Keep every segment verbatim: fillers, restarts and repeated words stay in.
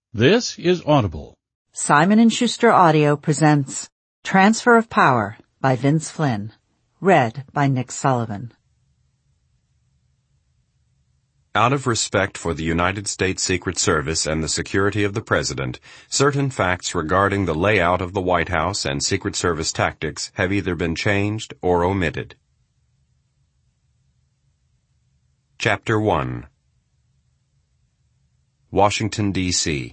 This is Audible. Simon and Schuster Audio presents Transfer of Power by Vince Flynn, read by Nick Sullivan. Out of respect for the United States Secret Service and the security of the President, certain facts regarding the layout of the White House and Secret Service tactics have either been changed or omitted. Chapter one. Washington, D C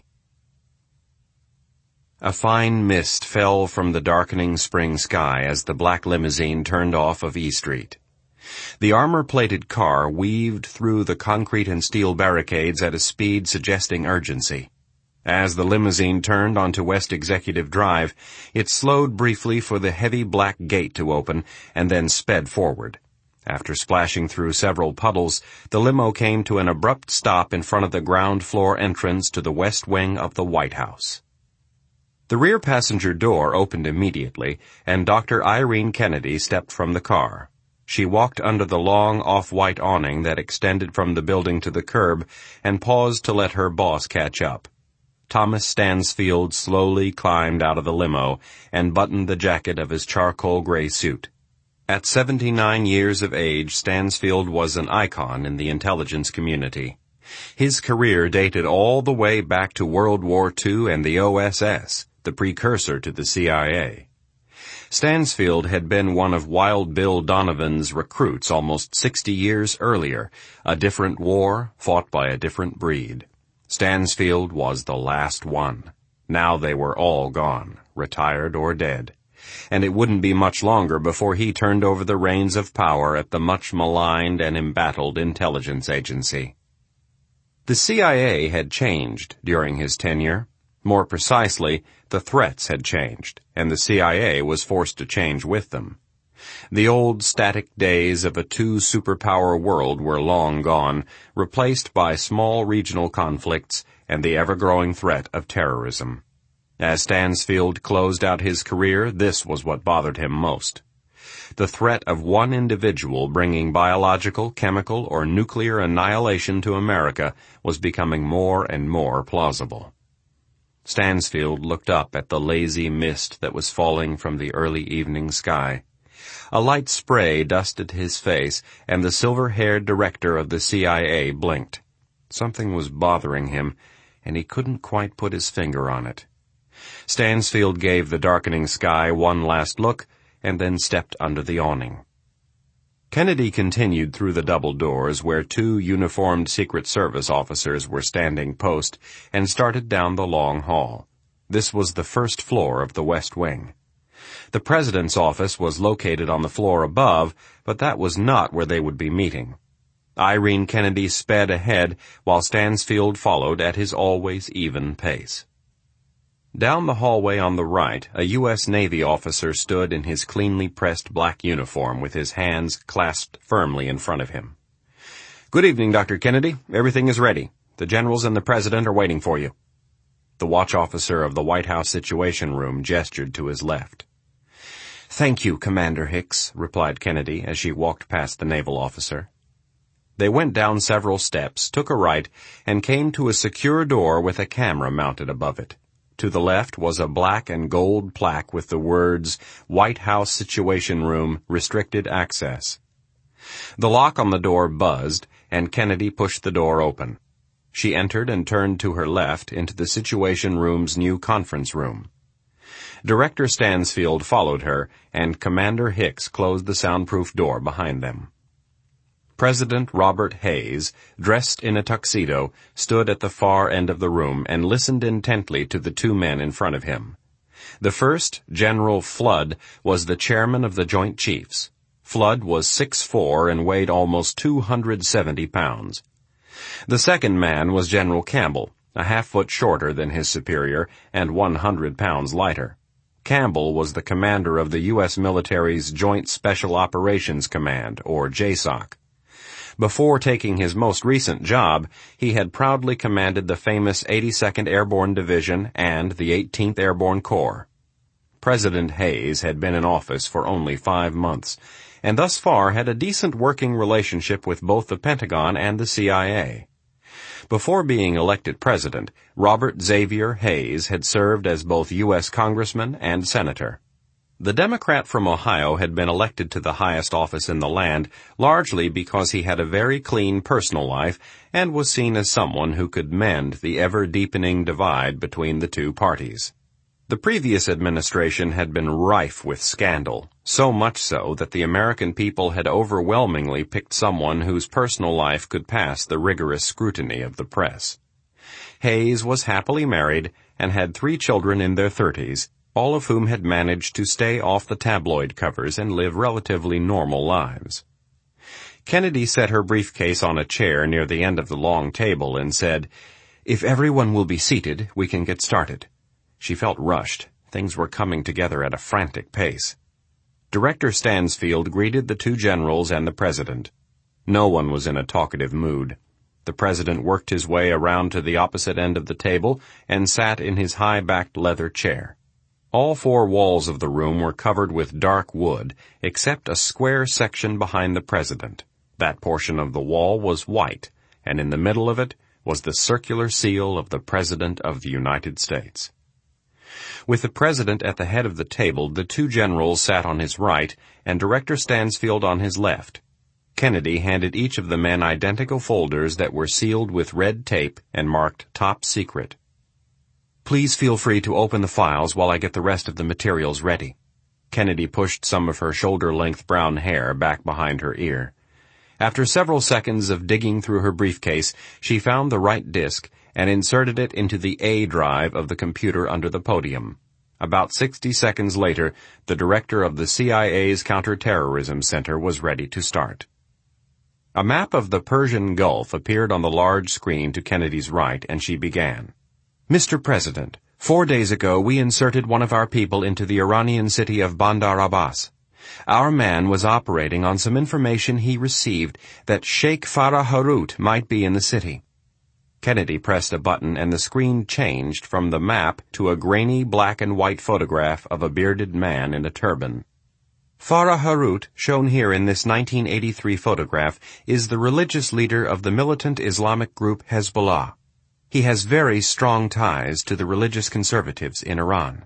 A fine mist fell from the darkening spring sky as the black limousine turned off of E Street. The armor-plated car weaved through the concrete and steel barricades at a speed suggesting urgency. As the limousine turned onto West Executive Drive, it slowed briefly for the heavy black gate to open and then sped forward. After splashing through several puddles, the limo came to an abrupt stop in front of the ground-floor entrance to the west wing of the White House. The rear passenger door opened immediately, and Doctor Irene Kennedy stepped from the car. She walked under the long off-white awning that extended from the building to the curb and paused to let her boss catch up. Thomas Stansfield slowly climbed out of the limo and buttoned the jacket of his charcoal gray suit. At seventy-nine years of age, Stansfield was an icon in the intelligence community. His career dated all the way back to World War Two and the O S S, the precursor to the C I A. Stansfield had been one of Wild Bill Donovan's recruits almost sixty years earlier, a different war fought by a different breed. Stansfield was the last one. Now they were all gone, retired or dead. And it wouldn't be much longer before he turned over the reins of power at the much maligned and embattled intelligence agency. The C I A had changed during his tenure. More precisely, the threats had changed, and the C I A was forced to change with them. The old static days of a two-superpower world were long gone, replaced by small regional conflicts and the ever-growing threat of terrorism. As Stansfield closed out his career, this was what bothered him most. The threat of one individual bringing biological, chemical, or nuclear annihilation to America was becoming more and more plausible. Stansfield looked up at the lazy mist that was falling from the early evening sky. A light spray dusted his face, and the silver-haired director of the C I A blinked. Something was bothering him, and he couldn't quite put his finger on it. Stansfield gave the darkening sky one last look, and then stepped under the awning. Kennedy continued through the double doors where two uniformed Secret Service officers were standing post and started down the long hall. This was the first floor of the West Wing. The President's office was located on the floor above, but that was not where they would be meeting. Irene Kennedy sped ahead while Stansfield followed at his always even pace. Down the hallway on the right, a U S Navy officer stood in his cleanly pressed black uniform with his hands clasped firmly in front of him. "Good evening, Doctor Kennedy. Everything is ready. The generals and the President are waiting for you." The watch officer of the White House Situation Room gestured to his left. "Thank you, Commander Hicks," replied Kennedy as she walked past the naval officer. They went down several steps, took a right, and came to a secure door with a camera mounted above it. To the left was a black and gold plaque with the words, "White House Situation Room, Restricted Access." The lock on the door buzzed, and Kennedy pushed the door open. She entered and turned to her left into the Situation Room's new conference room. Director Stansfield followed her, and Commander Hicks closed the soundproof door behind them. President Robert Hayes, dressed in a tuxedo, stood at the far end of the room and listened intently to the two men in front of him. The first, General Flood, was the chairman of the Joint Chiefs. Flood was six foot four and weighed almost two hundred seventy pounds. The second man was General Campbell, a half foot shorter than his superior and one hundred pounds lighter. Campbell was the commander of the U S military's Joint Special Operations Command, or J SOC. Before taking his most recent job, he had proudly commanded the famous eighty-second Airborne Division and the eighteenth Airborne Corps. President Hayes had been in office for only five months, and thus far had a decent working relationship with both the Pentagon and the C I A. Before being elected president, Robert Xavier Hayes had served as both U S congressman and senator. The Democrat from Ohio had been elected to the highest office in the land largely because he had a very clean personal life and was seen as someone who could mend the ever-deepening divide between the two parties. The previous administration had been rife with scandal, so much so that the American people had overwhelmingly picked someone whose personal life could pass the rigorous scrutiny of the press. Hayes was happily married and had three children in their thirties, all of whom had managed to stay off the tabloid covers and live relatively normal lives. Kennedy set her briefcase on a chair near the end of the long table and said, "If everyone will be seated, we can get started." She felt rushed. Things were coming together at a frantic pace. Director Stansfield greeted the two generals and the president. No one was in a talkative mood. The president worked his way around to the opposite end of the table and sat in his high-backed leather chair. All four walls of the room were covered with dark wood, except a square section behind the president. That portion of the wall was white, and in the middle of it was the circular seal of the President of the United States. With the president at the head of the table, the two generals sat on his right and Director Stansfield on his left. Kennedy handed each of the men identical folders that were sealed with red tape and marked Top Secret. "Please feel free to open the files while I get the rest of the materials ready." Kennedy pushed some of her shoulder-length brown hair back behind her ear. After several seconds of digging through her briefcase, she found the right disk and inserted it into the A drive of the computer under the podium. About sixty seconds later, the director of the C I A's Counterterrorism Center was ready to start. A map of the Persian Gulf appeared on the large screen to Kennedy's right, and she began. "Mister President, four days ago we inserted one of our people into the Iranian city of Bandar Abbas. Our man was operating on some information he received that Sheikh Farah Harut might be in the city." Kennedy pressed a button and the screen changed from the map to a grainy black and white photograph of a bearded man in a turban. Farah Harut, shown here in this nineteen eighty-three photograph, is the religious leader of the militant Islamic group Hezbollah. He has very strong ties to the religious conservatives in Iran.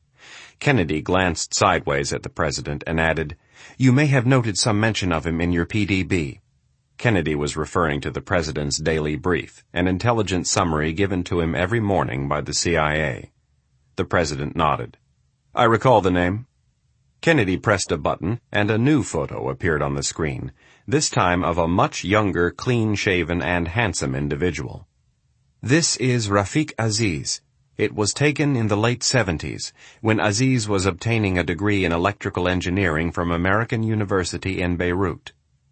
Kennedy glanced sideways at the president and added, "You may have noted some mention of him in your P D B." Kennedy was referring to the president's daily brief, an intelligence summary given to him every morning by the C I A. The president nodded. "I recall the name." Kennedy pressed a button, and a new photo appeared on the screen, this time of a much younger, clean-shaven, and handsome individual. "This is Rafiq Aziz. It was taken in the late seventies, when Aziz was obtaining a degree in electrical engineering from American University in Beirut."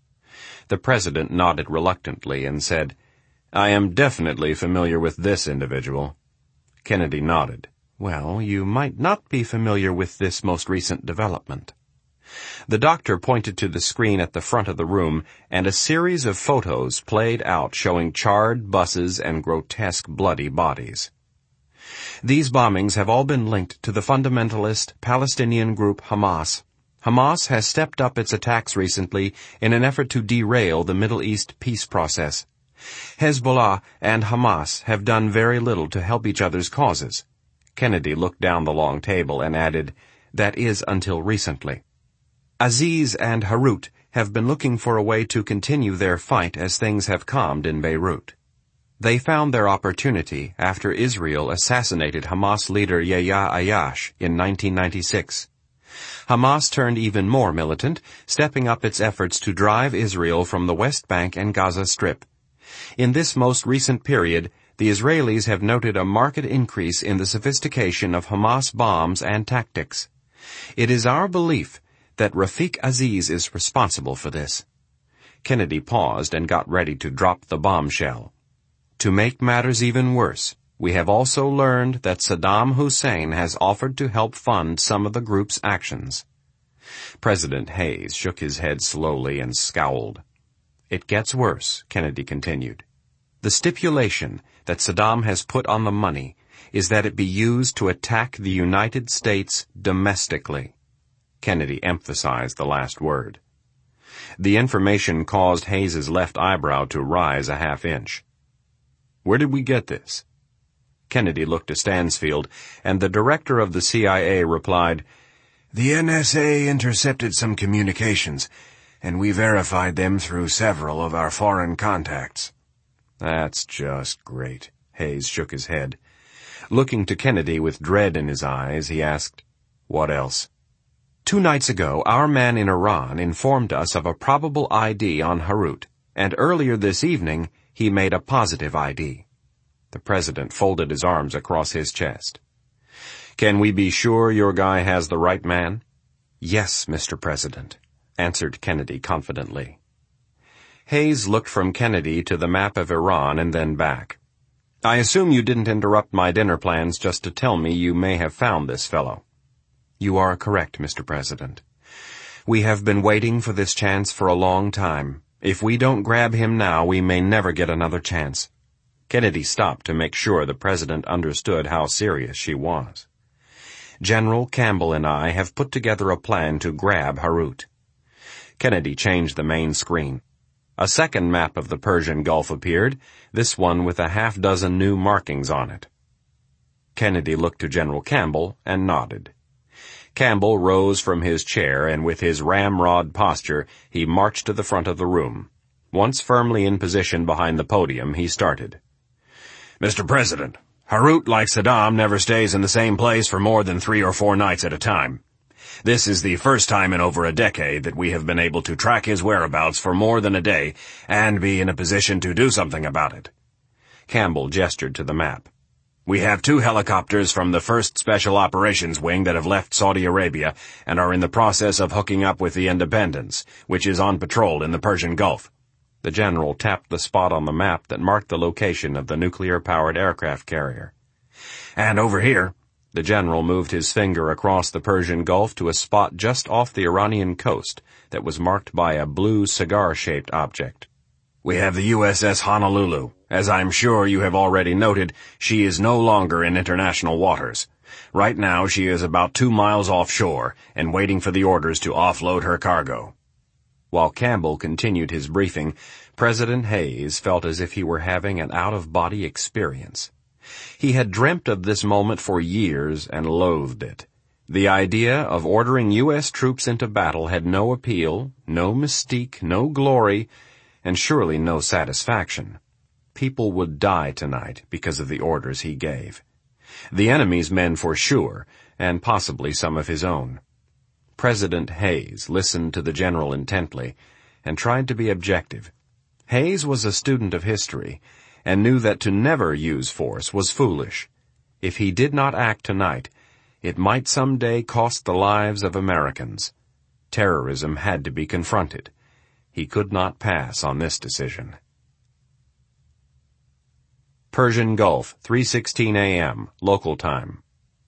The president nodded reluctantly and said, "I am definitely familiar with this individual." Kennedy nodded. "Well, you might not be familiar with this most recent development." The doctor pointed to the screen at the front of the room, and a series of photos played out showing charred buses and grotesque bloody bodies. "These bombings have all been linked to the fundamentalist Palestinian group Hamas. Hamas has stepped up its attacks recently in an effort to derail the Middle East peace process. Hezbollah and Hamas have done very little to help each other's causes." Kennedy looked down the long table and added, "That is until recently. Aziz and Harut have been looking for a way to continue their fight as things have calmed in Beirut. They found their opportunity after Israel assassinated Hamas leader Yahya Ayash in nineteen ninety-six. Hamas turned even more militant, stepping up its efforts to drive Israel from the West Bank and Gaza Strip. In this most recent period, the Israelis have noted a marked increase in the sophistication of Hamas bombs and tactics. It is our belief that Rafiq Aziz is responsible for this." Kennedy paused and got ready to drop the bombshell. "To make matters even worse, we have also learned that Saddam Hussein has offered to help fund some of the group's actions." President Hayes shook his head slowly and scowled. "It gets worse," Kennedy continued. "The stipulation that Saddam has put on the money is that it be used to attack the United States domestically." Kennedy emphasized the last word. The information caused Hayes's left eyebrow to rise a half inch. Where did we get this?" Kennedy looked to Stansfield, and the director of the C I A replied, "The N S A intercepted some communications, and we verified them through several of our foreign contacts." "That's just great." Hayes shook his head. Looking to Kennedy with dread in his eyes, he asked, "What else?" "Two nights ago, our man in Iran informed us of a probable I D on Harut, and earlier this evening, he made a positive I D." The president folded his arms across his chest. "Can we be sure your guy has the right man?" "Yes, Mister President," answered Kennedy confidently. Hayes looked from Kennedy to the map of Iran and then back. "I assume you didn't interrupt my dinner plans just to tell me you may have found this fellow." "You are correct, Mister President. We have been waiting for this chance for a long time. If we don't grab him now, we may never get another chance." Kennedy stopped to make sure the president understood how serious she was. "General Campbell and I have put together a plan to grab Harut." Kennedy changed the main screen. A second map of the Persian Gulf appeared, this one with a half dozen new markings on it. Kennedy looked to General Campbell and nodded. Campbell rose from his chair, and with his ramrod posture, he marched to the front of the room. Once firmly in position behind the podium, he started. "Mister President, Harut, like Saddam, never stays in the same place for more than three or four nights at a time. This is the first time in over a decade that we have been able to track his whereabouts for more than a day and be in a position to do something about it." Campbell gestured to the map. "We have two helicopters from the first Special Operations Wing that have left Saudi Arabia and are in the process of hooking up with the Independence, which is on patrol in the Persian Gulf." The general tapped the spot on the map that marked the location of the nuclear-powered aircraft carrier. "And over here," the general moved his finger across the Persian Gulf to a spot just off the Iranian coast that was marked by a blue cigar-shaped object. "We have the U S S Honolulu. As I'm sure you have already noted, she is no longer in international waters. Right now she is about two miles offshore and waiting for the orders to offload her cargo." While Campbell continued his briefing, President Hayes felt as if he were having an out-of-body experience. He had dreamt of this moment for years and loathed it. The idea of ordering U S troops into battle had no appeal, no mystique, no glory, and surely no satisfaction. People would die tonight because of the orders he gave. The enemy's men for sure, and possibly some of his own. President Hayes listened to the general intently and tried to be objective. Hayes was a student of history and knew that to never use force was foolish. If he did not act tonight, it might someday cost the lives of Americans. Terrorism had to be confronted. He could not pass on this decision. Persian Gulf, three sixteen a m, local time.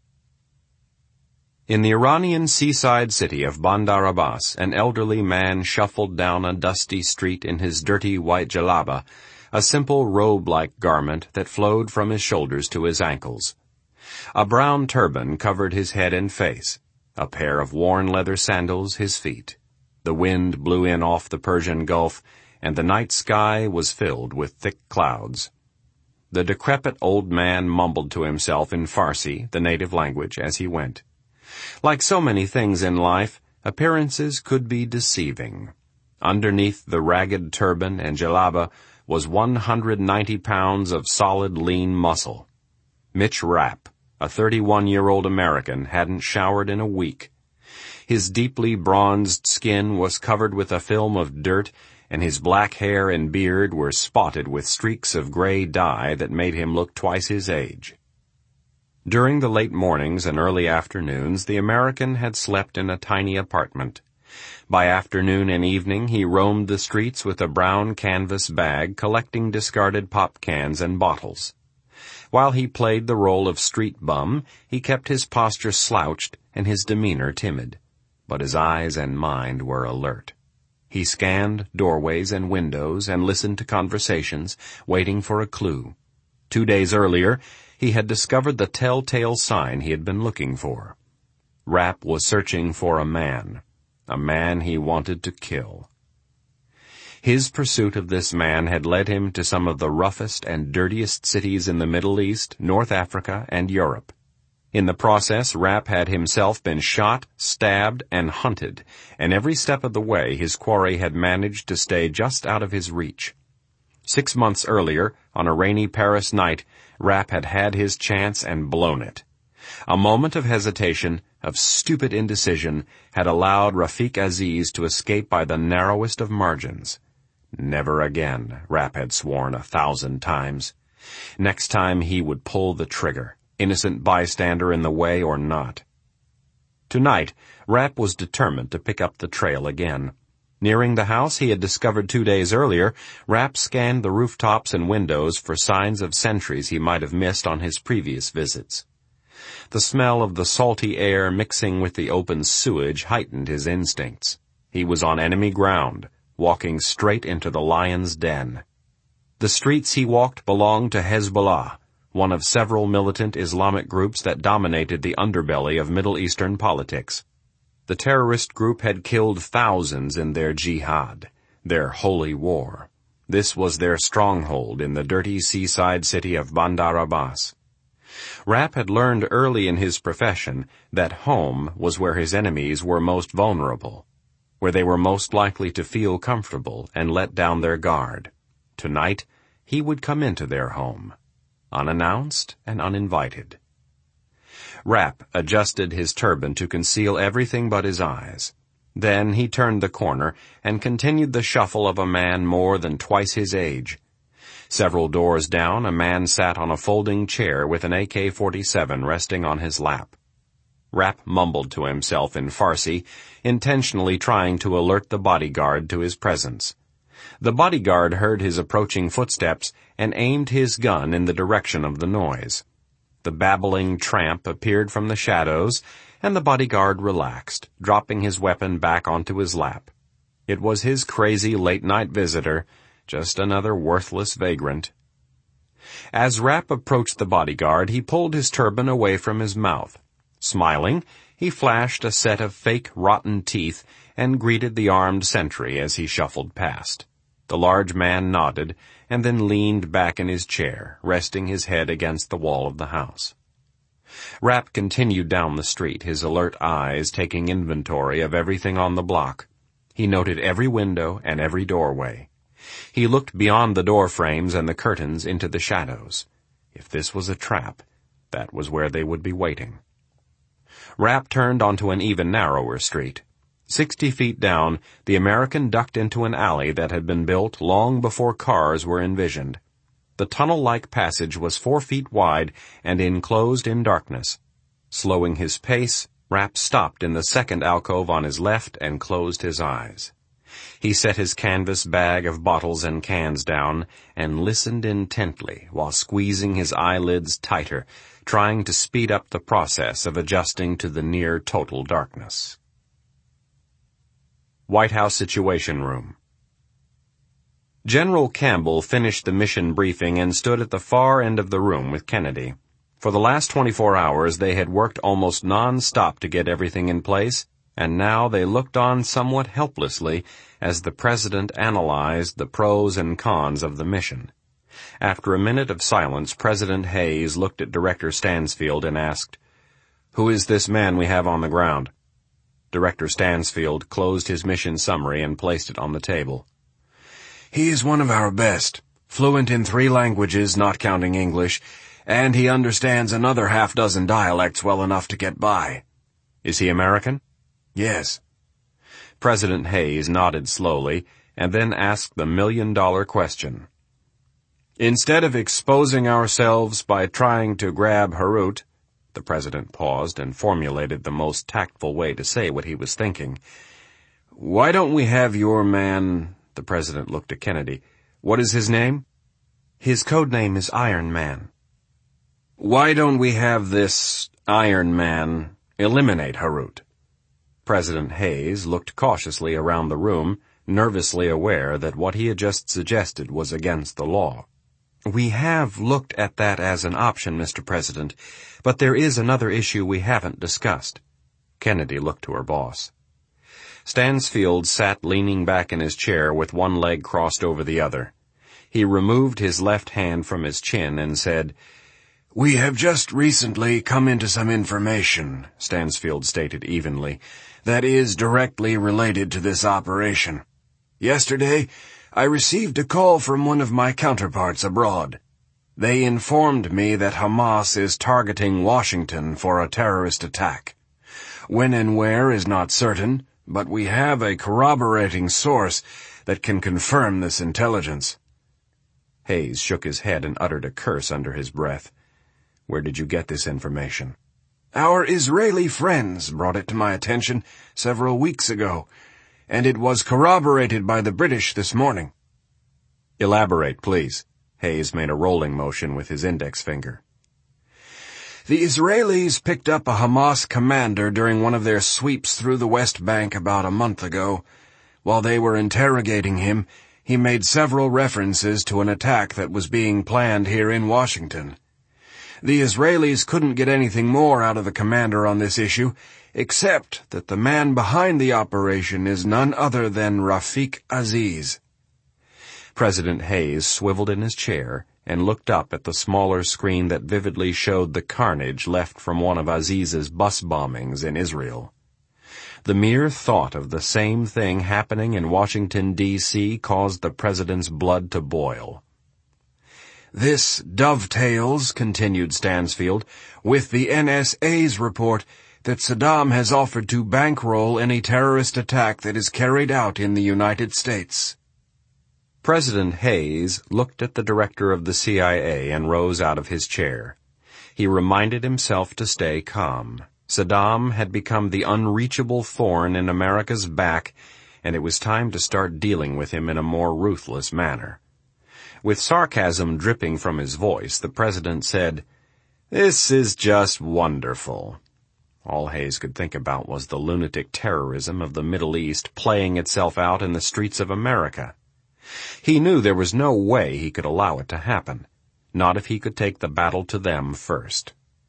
In the Iranian seaside city of Bandar Abbas, an elderly man shuffled down a dusty street in his dirty white jalaba, a simple robe-like garment that flowed from his shoulders to his ankles. A brown turban covered his head and face, a pair of worn leather sandals his feet. The wind blew in off the Persian Gulf, and the night sky was filled with thick clouds. The decrepit old man mumbled to himself in Farsi, the native language, as he went. Like so many things in life, appearances could be deceiving. Underneath the ragged turban and jalaba was one hundred ninety pounds of solid lean muscle. Mitch Rapp, a thirty-one-year-old American, hadn't showered in a week. His deeply bronzed skin was covered with a film of dirt, and his black hair and beard were spotted with streaks of gray dye that made him look twice his age. During the late mornings and early afternoons, the American had slept in a tiny apartment. By afternoon and evening, he roamed the streets with a brown canvas bag, collecting discarded pop cans and bottles. While he played the role of street bum, he kept his posture slouched and his demeanor timid. But his eyes and mind were alert. He scanned doorways and windows and listened to conversations, waiting for a clue. Two days earlier, he had discovered the telltale sign he had been looking for. Rapp was searching for a man, a man he wanted to kill. His pursuit of this man had led him to some of the roughest and dirtiest cities in the Middle East, North Africa, and Europe. In the process, Rapp had himself been shot, stabbed, and hunted, and every step of the way his quarry had managed to stay just out of his reach. Six months earlier, on a rainy Paris night, Rapp had had his chance and blown it. A moment of hesitation, of stupid indecision, had allowed Rafiq Aziz to escape by the narrowest of margins. Never again, Rapp had sworn a thousand times. Next time he would pull the trigger, innocent bystander in the way or not. Tonight, Rapp was determined to pick up the trail again. Nearing the house he had discovered two days earlier, Rapp scanned the rooftops and windows for signs of sentries he might have missed on his previous visits. The smell of the salty air mixing with the open sewage heightened his instincts. He was on enemy ground, walking straight into the lion's den. The streets he walked belonged to Hezbollah, one of several militant Islamic groups that dominated the underbelly of Middle Eastern politics. The terrorist group had killed thousands in their jihad, their holy war. This was their stronghold in the dirty seaside city of Bandar Abbas. Rapp had learned early in his profession that home was where his enemies were most vulnerable, where they were most likely to feel comfortable and let down their guard. Tonight, he would come into their home, unannounced and uninvited. Rapp adjusted his turban to conceal everything but his eyes. Then he turned the corner and continued the shuffle of a man more than twice his age. Several doors down, a man sat on a folding chair with an A K forty-seven resting on his lap. Rapp mumbled to himself in Farsi, intentionally trying to alert the bodyguard to his presence. The bodyguard heard his approaching footsteps and aimed his gun in the direction of the noise. The babbling tramp appeared from the shadows, and the bodyguard relaxed, dropping his weapon back onto his lap. It was his crazy late-night visitor, just another worthless vagrant. As Rapp approached the bodyguard, he pulled his turban away from his mouth. Smiling, he flashed a set of fake rotten teeth and greeted the armed sentry as he shuffled past. The large man nodded and then leaned back in his chair, resting his head against the wall of the house. Rapp continued down the street, his alert eyes taking inventory of everything on the block. He noted every window and every doorway. He looked beyond the door frames and the curtains into the shadows. If this was a trap, that was where they would be waiting. Rapp turned onto an even narrower street. Sixty feet down, the American ducked into an alley that had been built long before cars were envisioned. The tunnel-like passage was four feet wide and enclosed in darkness. Slowing his pace, Rapp stopped in the second alcove on his left and closed his eyes. He set his canvas bag of bottles and cans down and listened intently while squeezing his eyelids tighter, trying to speed up the process of adjusting to the near-total darkness. White House Situation Room. General Campbell finished the mission briefing and stood at the far end of the room with Kennedy. For the last twenty-four hours they had worked almost non-stop to get everything in place, and now they looked on somewhat helplessly as the President analyzed the pros and cons of the mission. After a minute of silence, President Hayes looked at Director Stansfield and asked, "Who is this man we have on the ground?" Director Stansfield closed his mission summary and placed it on the table. "He is one of our best, fluent in three languages, not counting English, and he understands another half dozen dialects well enough to get by." "Is he American?" "Yes." President Hayes nodded slowly and then asked the million-dollar question. "Instead of exposing ourselves by trying to grab Harut," the President paused and formulated the most tactful way to say what he was thinking, "why don't we have your man—" The President looked at Kennedy. "What is his name?" "His code name is Iron Man." "Why don't we have this Iron Man eliminate Harut?" President Hayes looked cautiously around the room, nervously aware that what he had just suggested was against the law. "We have looked at that as an option, Mister President, but there is another issue we haven't discussed." Kennedy looked to her boss. Stansfield sat leaning back in his chair with one leg crossed over the other. He removed his left hand from his chin and said, "We have just recently come into some information," Stansfield stated evenly, "that is directly related to this operation. Yesterday, I received a call from one of my counterparts abroad. They informed me that Hamas is targeting Washington for a terrorist attack. When and where is not certain, but we have a corroborating source that can confirm this intelligence." Hayes shook his head and uttered a curse under his breath. "Where did you get this information?" "Our Israeli friends brought it to my attention several weeks ago, and it was corroborated by the British this morning." "Elaborate, please." Hayes made a rolling motion with his index finger. "The Israelis picked up a Hamas commander during one of their sweeps through the West Bank about a month ago. While they were interrogating him, he made several references to an attack that was being planned here in Washington. The Israelis couldn't get anything more out of the commander on this issue, except that the man behind the operation is none other than Rafiq Aziz." President Hayes swiveled in his chair and looked up at the smaller screen that vividly showed the carnage left from one of Aziz's bus bombings in Israel. The mere thought of the same thing happening in Washington, D C caused the president's blood to boil. "This dovetails," continued Stansfield, "with the N S A's report that Saddam has offered to bankroll any terrorist attack that is carried out in the United States." President Hayes looked at the director of the C I A and rose out of his chair. He reminded himself to stay calm. Saddam had become the unreachable thorn in America's back, and it was time to start dealing with him in a more ruthless manner. With sarcasm dripping from his voice, the president said, "This is just wonderful." All Hayes could think about was the lunatic terrorism of the Middle East playing itself out in the streets of America. He knew there was no way he could allow it to happen, not if he could take the battle to them first.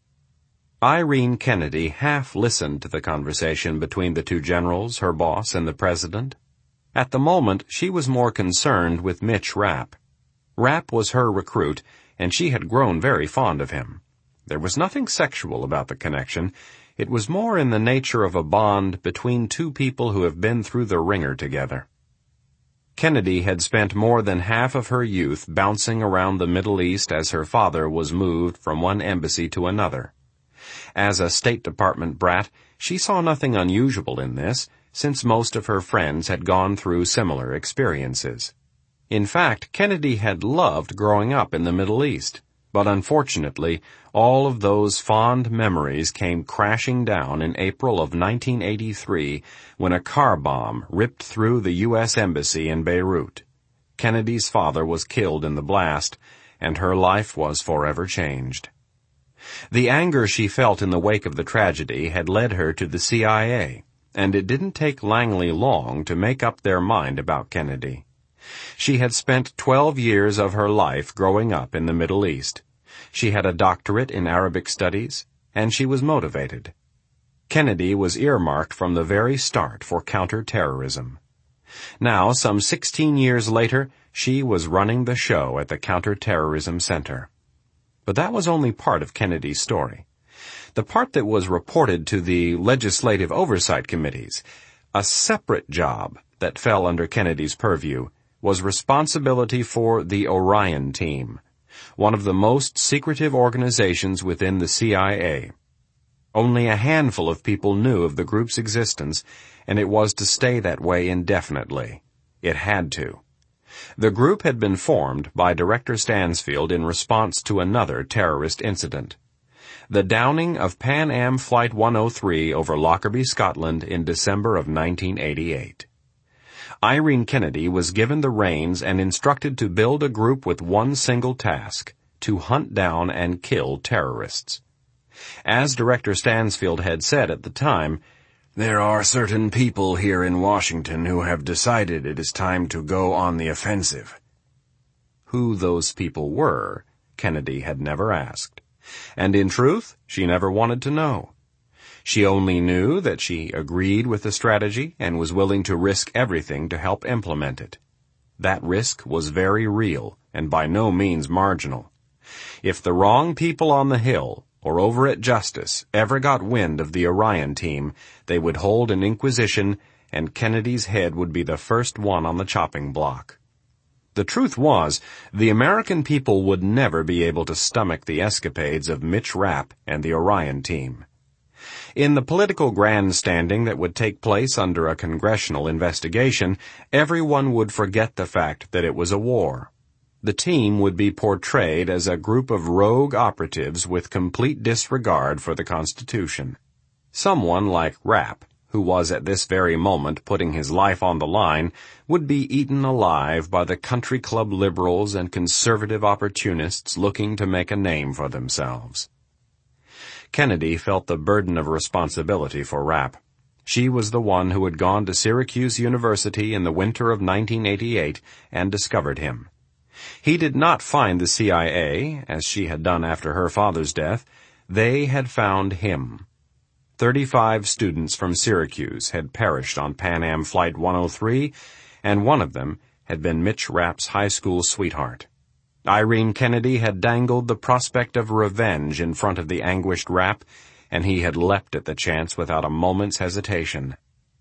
Irene Kennedy half listened to the conversation between the two generals, her boss, and the president. At the moment, she was more concerned with Mitch Rapp. Rapp was her recruit, and she had grown very fond of him. There was nothing sexual about the connection. It was more in the nature of a bond between two people who have been through the ringer together. Kennedy had spent more than half of her youth bouncing around the Middle East as her father was moved from one embassy to another. As a State Department brat, she saw nothing unusual in this, since most of her friends had gone through similar experiences. In fact, Kennedy had loved growing up in the Middle East, but unfortunately, all of those fond memories came crashing down in April of nineteen eighty-three when a car bomb ripped through the U S Embassy in Beirut. Kennedy's father was killed in the blast, and her life was forever changed. The anger she felt in the wake of the tragedy had led her to the C I A, and it didn't take Langley long to make up their mind about Kennedy. She had spent twelve years of her life growing up in the Middle East. She had a doctorate in Arabic studies, and she was motivated. Kennedy was earmarked from the very start for counter-terrorism. Now, some sixteen years later, she was running the show at the Counter-Terrorism Center. But that was only part of Kennedy's story. The part that was reported to the legislative oversight committees, a separate job that fell under Kennedy's purview, was responsibility for the Orion Team, one of the most secretive organizations within the C I A. Only a handful of people knew of the group's existence, and it was to stay that way indefinitely. It had to. The group had been formed by Director Stansfield in response to another terrorist incident. The downing of Pan Am Flight one oh three over Lockerbie, Scotland in December of nineteen eighty-eight. Irene Kennedy was given the reins and instructed to build a group with one single task, to hunt down and kill terrorists. As Director Stansfield had said at the time, "There are certain people here in Washington who have decided it is time to go on the offensive." Who those people were, Kennedy had never asked. And in truth, she never wanted to know. She only knew that she agreed with the strategy and was willing to risk everything to help implement it. That risk was very real and by no means marginal. If the wrong people on the Hill or over at Justice ever got wind of the Orion team, they would hold an inquisition and Kennedy's head would be the first one on the chopping block. The truth was, the American people would never be able to stomach the escapades of Mitch Rapp and the Orion team. In the political grandstanding that would take place under a congressional investigation, everyone would forget the fact that it was a war. The team would be portrayed as a group of rogue operatives with complete disregard for the Constitution. Someone like Rapp, who was at this very moment putting his life on the line, would be eaten alive by the country club liberals and conservative opportunists looking to make a name for themselves. Kennedy felt the burden of responsibility for Rapp. She was the one who had gone to Syracuse University in the winter of nineteen eighty-eight and discovered him. He did not find the C I A, as she had done after her father's death. They had found him. Thirty-five students from Syracuse had perished on Pan Am Flight one oh three, and one of them had been Mitch Rapp's high school sweetheart. Irene Kennedy had dangled the prospect of revenge in front of the anguished Rapp, and he had leapt at the chance without a moment's hesitation.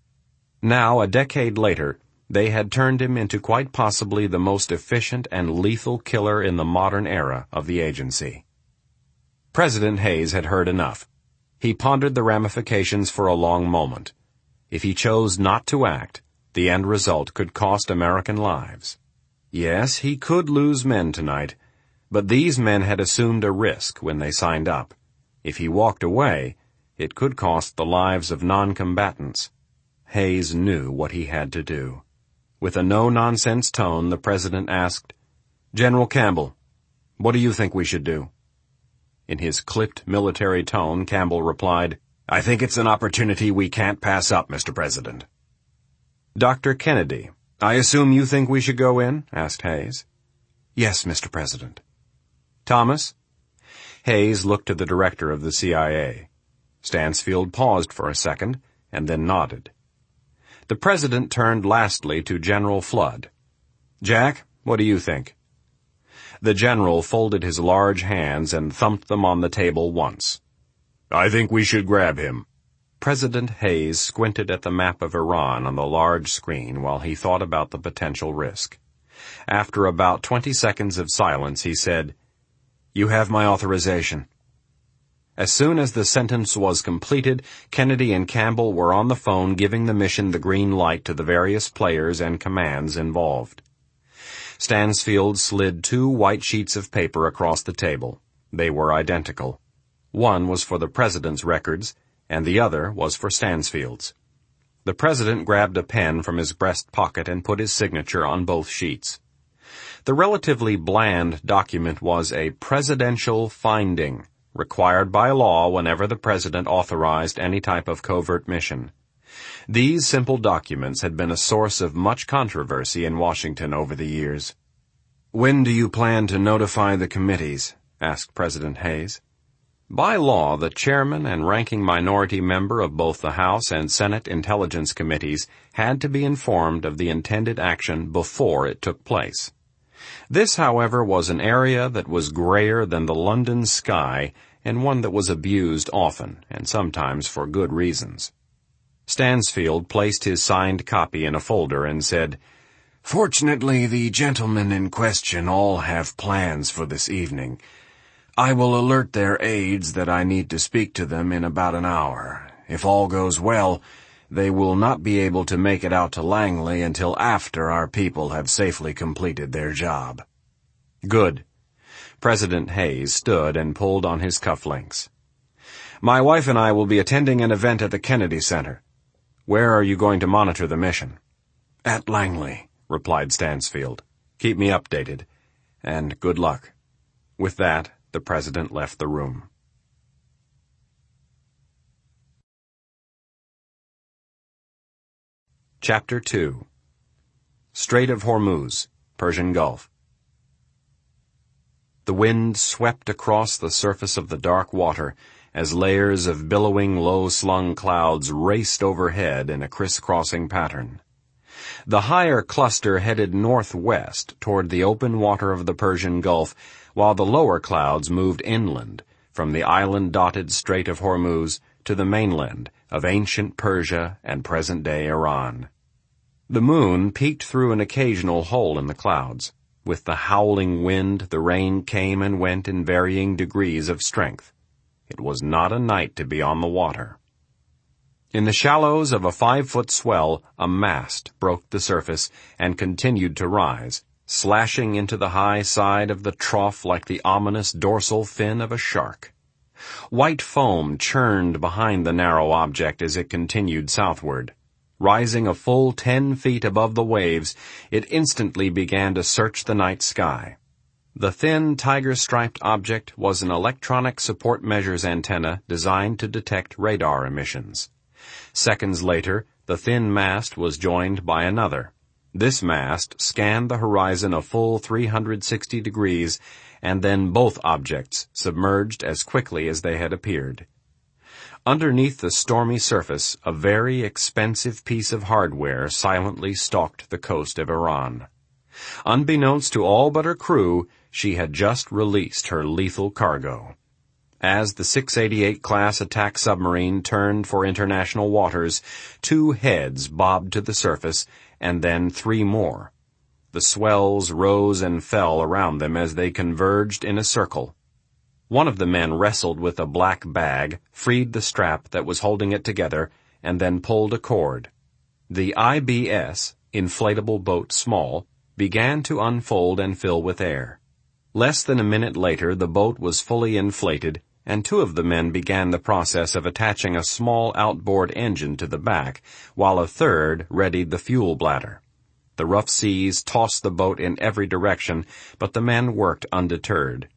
Now, a decade later, they had turned him into quite possibly the most efficient and lethal killer in the modern era of the agency. President Hayes had heard enough. He pondered the ramifications for a long moment. If he chose not to act, the end result could cost American lives. Yes, he could lose men tonight, but these men had assumed a risk when they signed up. If he walked away, it could cost the lives of non-combatants. Hayes knew what he had to do. With a no-nonsense tone, the President asked, "General Campbell, what do you think we should do?" In his clipped military tone, Campbell replied, "I think it's an opportunity we can't pass up, Mister President." "Doctor Kennedy, I assume you think we should go in?" asked Hayes. "Yes, Mister President." "Thomas?" Hayes looked to the director of the C I A. Stansfield paused for a second, and then nodded. The President turned lastly to General Flood. "Jack, what do you think?" The general folded his large hands and thumped them on the table once. "I think we should grab him." President Hayes squinted at the map of Iran on the large screen while he thought about the potential risk. After about twenty seconds of silence, he said, "You have my authorization." As soon as the sentence was completed, Kennedy and Campbell were on the phone giving the mission the green light to the various players and commands involved. Stansfield slid two white sheets of paper across the table. They were identical. One was for the President's records, and the other was for Stansfield's. The President grabbed a pen from his breast pocket and put his signature on both sheets. The relatively bland document was a presidential finding, required by law whenever the President authorized any type of covert mission. These simple documents had been a source of much controversy in Washington over the years. "When do you plan to notify the committees?" asked President Hayes. By law, the chairman and ranking minority member of both the House and Senate Intelligence Committees had to be informed of the intended action before it took place. This, however, was an area that was grayer than the London sky and one that was abused often, and sometimes for good reasons. Stansfield placed his signed copy in a folder and said, "Fortunately, the gentlemen in question all have plans for this evening. I will alert their aides that I need to speak to them in about an hour. If all goes well, they will not be able to make it out to Langley until after our people have safely completed their job." "Good." President Hayes stood and pulled on his cufflinks. "My wife and I will be attending an event at the Kennedy Center. Where are you going to monitor the mission?" "At Langley," replied Stansfield. "Keep me updated, and good luck." With that, the President left the room. Chapter two. Strait of Hormuz, Persian Gulf. The wind swept across the surface of the dark water, as layers of billowing, low-slung clouds raced overhead in a crisscrossing pattern. The higher cluster headed northwest toward the open water of the Persian Gulf, while the lower clouds moved inland from the island-dotted Strait of Hormuz to the mainland of ancient Persia and present-day Iran. The moon peeked through an occasional hole in the clouds. With the howling wind, the rain came and went in varying degrees of strength. It was not a night to be on the water. In the shallows of a five-foot swell, a mast broke the surface and continued to rise, slashing into the high side of the trough like the ominous dorsal fin of a shark. White foam churned behind the narrow object as it continued southward. Rising a full ten feet above the waves, it instantly began to search the night sky. The thin tiger-striped object was an electronic support measures antenna designed to detect radar emissions. Seconds later, the thin mast was joined by another. This mast scanned the horizon a full three hundred sixty degrees, and then both objects submerged as quickly as they had appeared. Underneath the stormy surface, a very expensive piece of hardware silently stalked the coast of Iran. Unbeknownst to all but her crew, she had just released her lethal cargo. As the six eighty-eight class attack submarine turned for international waters, two heads bobbed to the surface, and then three more. The swells rose and fell around them as they converged in a circle. One of the men wrestled with a black bag, freed the strap that was holding it together, and then pulled a cord. The I B S, inflatable boat small, began to unfold and fill with air. Less than a minute later, the boat was fully inflated, and two of the men began the process of attaching a small outboard engine to the back, while a third readied the fuel bladder. The rough seas tossed the boat in every direction, but the men worked undeterred.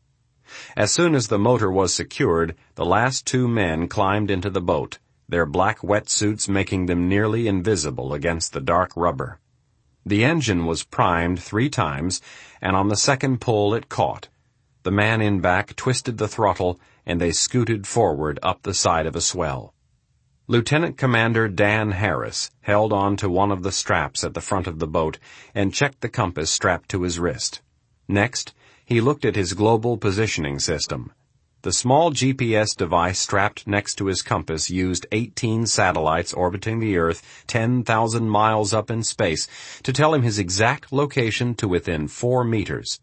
As soon as the motor was secured, the last two men climbed into the boat, their black wetsuits making them nearly invisible against the dark rubber. The engine was primed three times, and on the second pull it caught. The man in back twisted the throttle, and they scooted forward up the side of a swell. Lieutenant Commander Dan Harris held on to one of the straps at the front of the boat and checked the compass strapped to his wrist. Next, he looked at his global positioning system. The small G P S device strapped next to his compass used eighteen satellites orbiting the Earth ten thousand miles up in space to tell him his exact location to within four meters.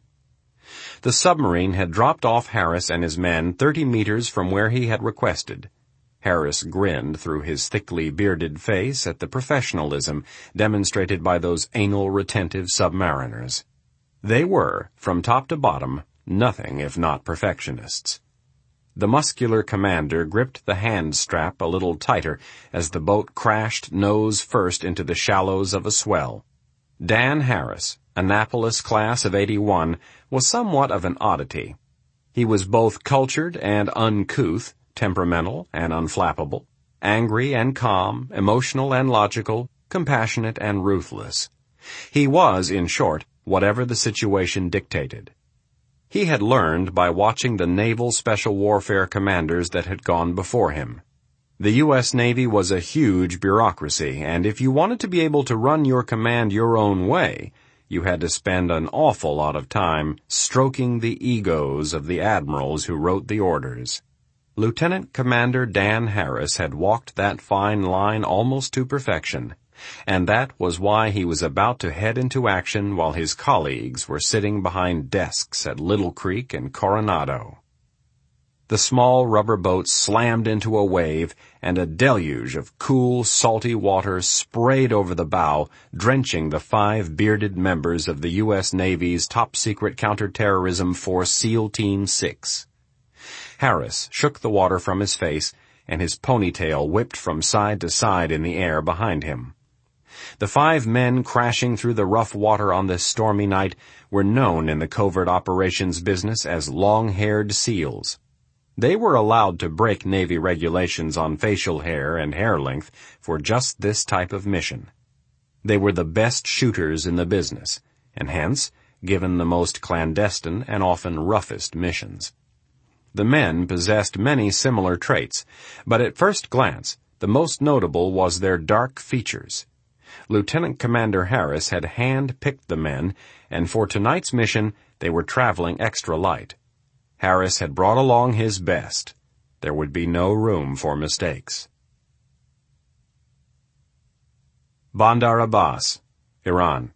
The submarine had dropped off Harris and his men thirty meters from where he had requested. Harris grinned through his thickly bearded face at the professionalism demonstrated by those anal-retentive submariners. They were, from top to bottom, nothing if not perfectionists. The muscular commander gripped the hand strap a little tighter as the boat crashed nose first into the shallows of a swell. Dan Harris, Annapolis class of eighty-one, was somewhat of an oddity. He was both cultured and uncouth, temperamental and unflappable, angry and calm, emotional and logical, compassionate and ruthless. He was, in short, whatever the situation dictated. He had learned by watching the naval special warfare commanders that had gone before him. The U S Navy was a huge bureaucracy, and if you wanted to be able to run your command your own way, you had to spend an awful lot of time stroking the egos of the admirals who wrote the orders. Lieutenant Commander Dan Harris had walked that fine line almost to perfection, and that was why he was about to head into action while his colleagues were sitting behind desks at Little Creek and Coronado. The small rubber boat slammed into a wave, and a deluge of cool, salty water sprayed over the bow, drenching the five bearded members of the U S Navy's top-secret counterterrorism force SEAL Team six. Harris shook the water from his face, and his ponytail whipped from side to side in the air behind him. The five men crashing through the rough water on this stormy night were known in the covert operations business as long-haired SEALs. They were allowed to break Navy regulations on facial hair and hair length for just this type of mission. They were the best shooters in the business, and hence given the most clandestine and often roughest missions. The men possessed many similar traits, but at first glance, the most notable was their dark features. Lieutenant Commander Harris had hand-picked the men, and for tonight's mission, they were traveling extra light. Harris had brought along his best. There would be no room for mistakes. Bandar Abbas, Iran.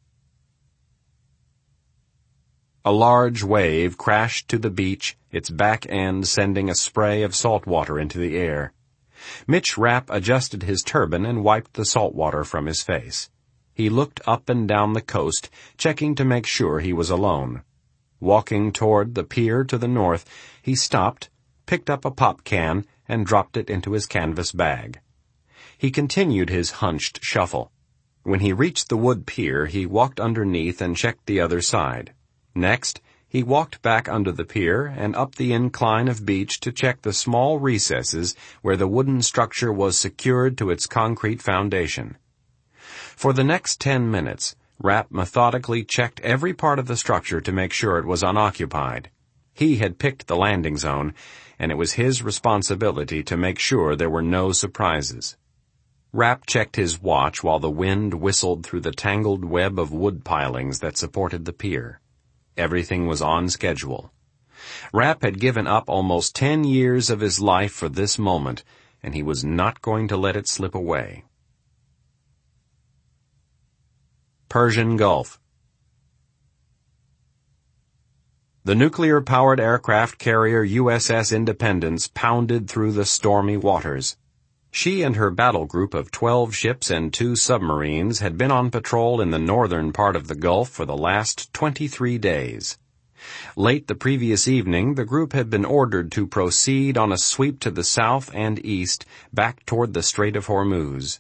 A large wave crashed to the beach, its back end sending a spray of salt water into the air. Mitch Rapp adjusted his turban and wiped the salt water from his face. He looked up and down the coast, checking to make sure he was alone. Walking toward the pier to the north, he stopped, picked up a pop can, and dropped it into his canvas bag. He continued his hunched shuffle. When he reached the wood pier, he walked underneath and checked the other side. Next, he walked back under the pier and up the incline of beach to check the small recesses where the wooden structure was secured to its concrete foundation. For the next ten minutes, Rapp methodically checked every part of the structure to make sure it was unoccupied. He had picked the landing zone, and it was his responsibility to make sure there were no surprises. Rapp checked his watch while the wind whistled through the tangled web of wood pilings that supported the pier. Everything was on schedule. Rapp had given up almost ten years of his life for this moment, and he was not going to let it slip away. Persian Gulf. The nuclear-powered aircraft carrier U S S Independence pounded through the stormy waters. She and her battle group of twelve ships and two submarines had been on patrol in the northern part of the Gulf for the last twenty-three days. Late the previous evening, the group had been ordered to proceed on a sweep to the south and east, back toward the Strait of Hormuz.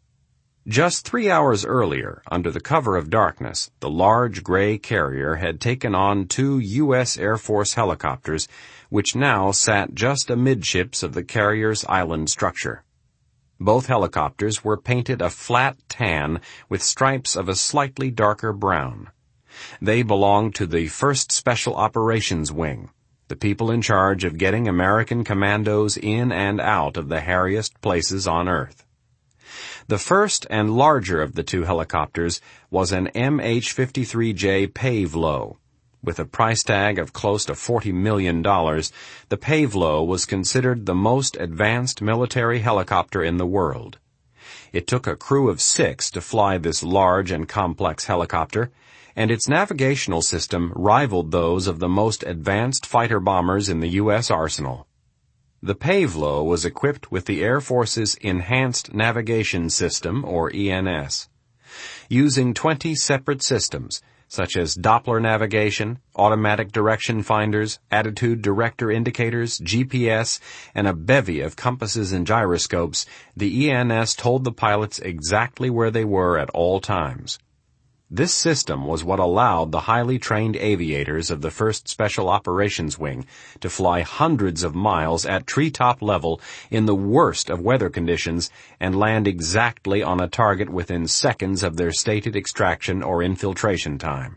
Just three hours earlier, under the cover of darkness, the large gray carrier had taken on two U S Air Force helicopters, which now sat just amidships of the carrier's island structure. Both helicopters were painted a flat tan with stripes of a slightly darker brown. They belonged to the first Special Operations Wing, the people in charge of getting American commandos in and out of the hairiest places on Earth. The first and larger of the two helicopters was an M H fifty-three J Pave-Low. With a price tag of close to forty million dollars, the Pave-Low was considered the most advanced military helicopter in the world. It took a crew of six to fly this large and complex helicopter, and its navigational system rivaled those of the most advanced fighter bombers in the U S arsenal. The Pave-Low was equipped with the Air Force's Enhanced Navigation System, or E N S. Using twenty separate systems, such as Doppler navigation, automatic direction finders, attitude director indicators, G P S, and a bevy of compasses and gyroscopes, the E N S told the pilots exactly where they were at all times. This system was what allowed the highly trained aviators of the first Special Operations Wing to fly hundreds of miles at treetop level in the worst of weather conditions and land exactly on a target within seconds of their stated extraction or infiltration time.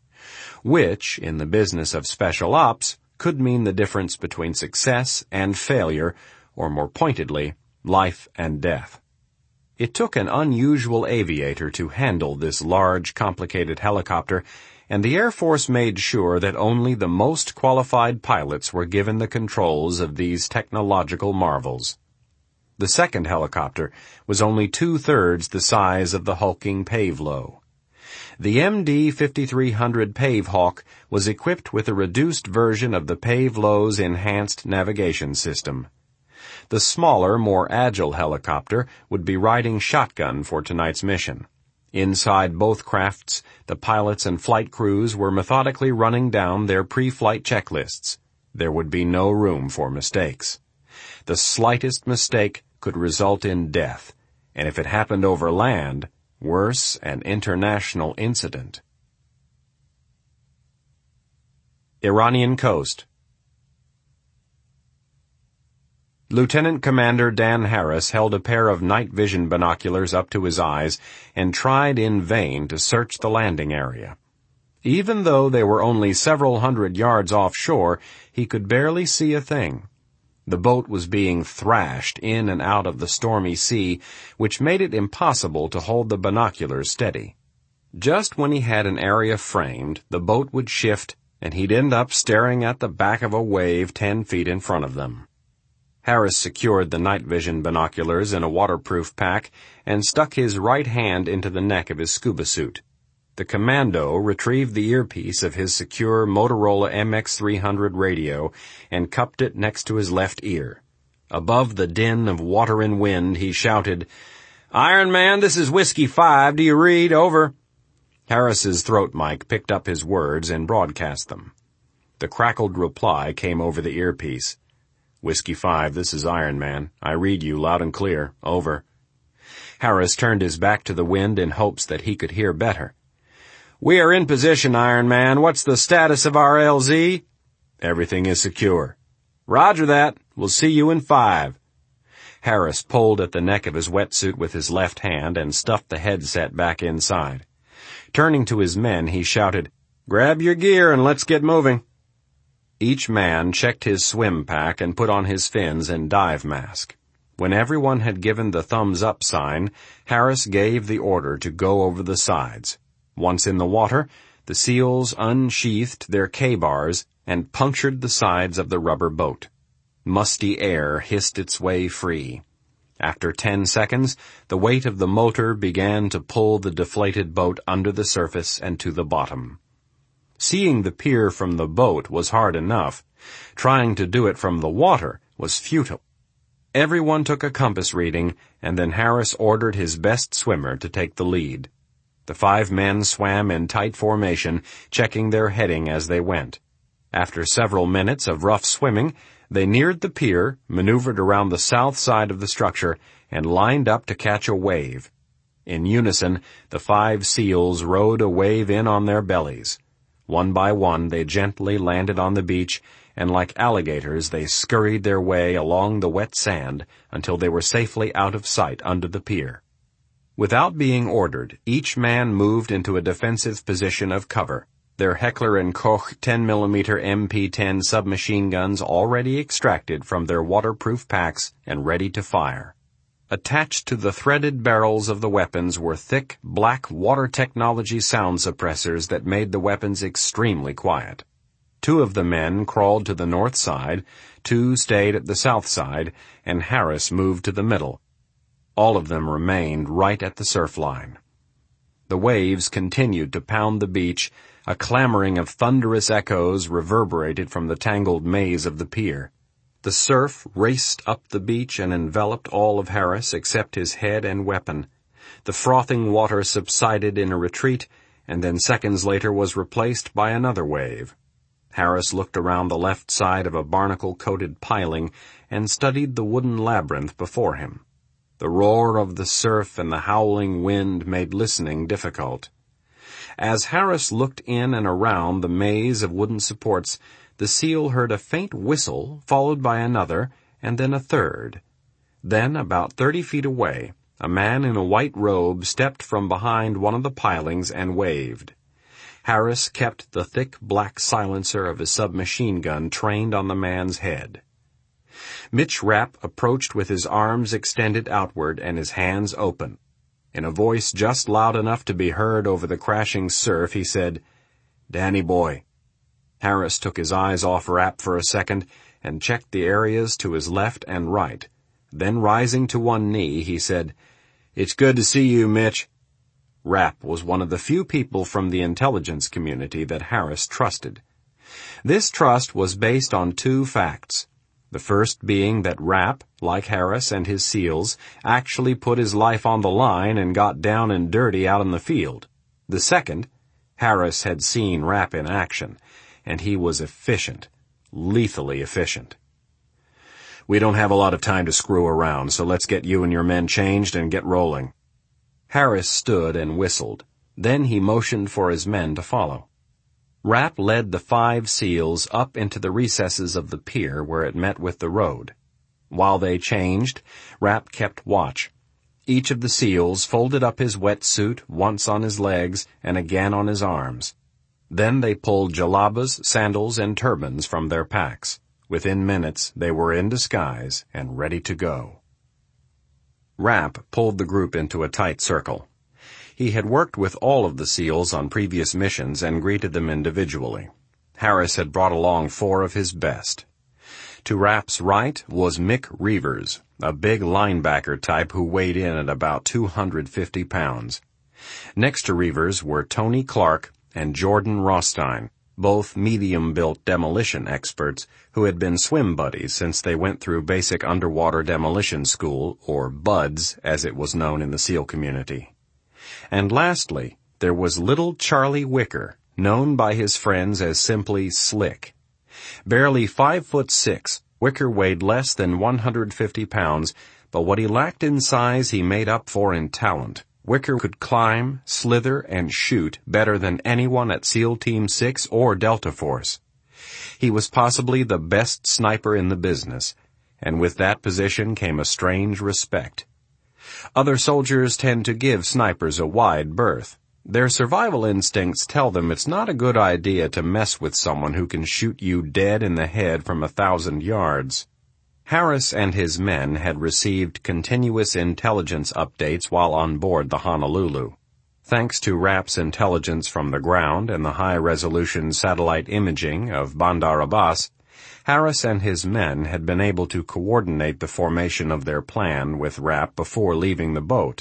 Which, in the business of special ops, could mean the difference between success and failure, or more pointedly, life and death. It took an unusual aviator to handle this large, complicated helicopter, and the Air Force made sure that only the most qualified pilots were given the controls of these technological marvels. The second helicopter was only two-thirds the size of the hulking Pave-Low. The M D fifty-three hundred Pave-Hawk was equipped with a reduced version of the Pave-Low's enhanced navigation system. The smaller, more agile helicopter would be riding shotgun for tonight's mission. Inside both crafts, the pilots and flight crews were methodically running down their pre-flight checklists. There would be no room for mistakes. The slightest mistake could result in death, and if it happened over land, worse, an international incident. Iranian coast. Lieutenant Commander Dan Harris held a pair of night vision binoculars up to his eyes and tried in vain to search the landing area. Even though they were only several hundred yards offshore, he could barely see a thing. The boat was being thrashed in and out of the stormy sea, which made it impossible to hold the binoculars steady. Just when he had an area framed, the boat would shift, and he'd end up staring at the back of a wave ten feet in front of them. Harris secured the night vision binoculars in a waterproof pack and stuck his right hand into the neck of his scuba suit. The commando retrieved the earpiece of his secure Motorola M X three hundred radio and cupped it next to his left ear. Above the din of water and wind, he shouted, "Iron Man, this is Whiskey five. Do you read? Over." Harris's throat mic picked up his words and broadcast them. The crackled reply came over the earpiece. "Whiskey five, this is Iron Man. I read you loud and clear. Over." Harris turned his back to the wind in hopes that he could hear better. "We are in position, Iron Man. What's the status of our L Z? "Everything is secure." "Roger that. We'll see you in five." Harris pulled at the neck of his wetsuit with his left hand and stuffed the headset back inside. Turning to his men, he shouted, "Grab your gear and let's get moving." Each man checked his swim pack and put on his fins and dive mask. When everyone had given the thumbs-up sign, Harris gave the order to go over the sides. Once in the water, the SEALs unsheathed their K-bars and punctured the sides of the rubber boat. Musty air hissed its way free. After ten seconds, the weight of the motor began to pull the deflated boat under the surface and to the bottom. Seeing the pier from the boat was hard enough. Trying to do it from the water was futile. Everyone took a compass reading, and then Harris ordered his best swimmer to take the lead. The five men swam in tight formation, checking their heading as they went. After several minutes of rough swimming, they neared the pier, maneuvered around the south side of the structure, and lined up to catch a wave. In unison, the five SEALs rode a wave in on their bellies. One by one, they gently landed on the beach, and like alligators, they scurried their way along the wet sand until they were safely out of sight under the pier. Without being ordered, each man moved into a defensive position of cover, their Heckler and Koch ten millimeter M P ten submachine guns already extracted from their waterproof packs and ready to fire. Attached to the threaded barrels of the weapons were thick, black water technology sound suppressors that made the weapons extremely quiet. Two of the men crawled to the north side, two stayed at the south side, and Harris moved to the middle. All of them remained right at the surf line. The waves continued to pound the beach. A clamoring of thunderous echoes reverberated from the tangled maze of the pier. The surf raced up the beach and enveloped all of Harris except his head and weapon. The frothing water subsided in a retreat, and then seconds later was replaced by another wave. Harris looked around the left side of a barnacle-coated piling and studied the wooden labyrinth before him. The roar of the surf and the howling wind made listening difficult. As Harris looked in and around the maze of wooden supports, the SEAL heard a faint whistle, followed by another, and then a third. Then, about thirty feet away, a man in a white robe stepped from behind one of the pilings and waved. Harris kept the thick black silencer of his submachine gun trained on the man's head. Mitch Rapp approached with his arms extended outward and his hands open. In a voice just loud enough to be heard over the crashing surf, he said, "Danny boy." Harris took his eyes off Rapp for a second and checked the areas to his left and right. Then, rising to one knee, he said, "It's good to see you, Mitch." Rapp was one of the few people from the intelligence community that Harris trusted. This trust was based on two facts. The first being that Rapp, like Harris and his SEALs, actually put his life on the line and got down and dirty out in the field. The second, Harris had seen Rapp in action, and he was efficient, lethally efficient. "We don't have a lot of time to screw around, so let's get you and your men changed and get rolling." Harris stood and whistled. Then he motioned for his men to follow. Rapp led the five SEALs up into the recesses of the pier where it met with the road. While they changed, Rapp kept watch. Each of the SEALs folded up his wet suit once on his legs and again on his arms. Then they pulled jalabas, sandals, and turbans from their packs. Within minutes, they were in disguise and ready to go. Rapp pulled the group into a tight circle. He had worked with all of the SEALs on previous missions and greeted them individually. Harris had brought along four of his best. To Rapp's right was Mick Reavers, a big linebacker type who weighed in at about two hundred fifty pounds. Next to Reavers were Tony Clark and Jordan Rostein, both medium-built demolition experts who had been swim buddies since they went through basic underwater demolition school, or BUDS as it was known in the SEAL community. And lastly, there was little Charlie Wicker, known by his friends as simply Slick. Barely five foot six, Wicker weighed less than one hundred fifty pounds, but what he lacked in size he made up for in talent. Wicker could climb, slither, and shoot better than anyone at SEAL Team six or Delta Force. He was possibly the best sniper in the business, and with that position came a strange respect. Other soldiers tend to give snipers a wide berth. Their survival instincts tell them it's not a good idea to mess with someone who can shoot you dead in the head from a thousand yards. Harris and his men had received continuous intelligence updates while on board the Honolulu. Thanks to Rapp's intelligence from the ground and the high-resolution satellite imaging of Bandar Abbas, Harris and his men had been able to coordinate the formation of their plan with Rapp before leaving the boat.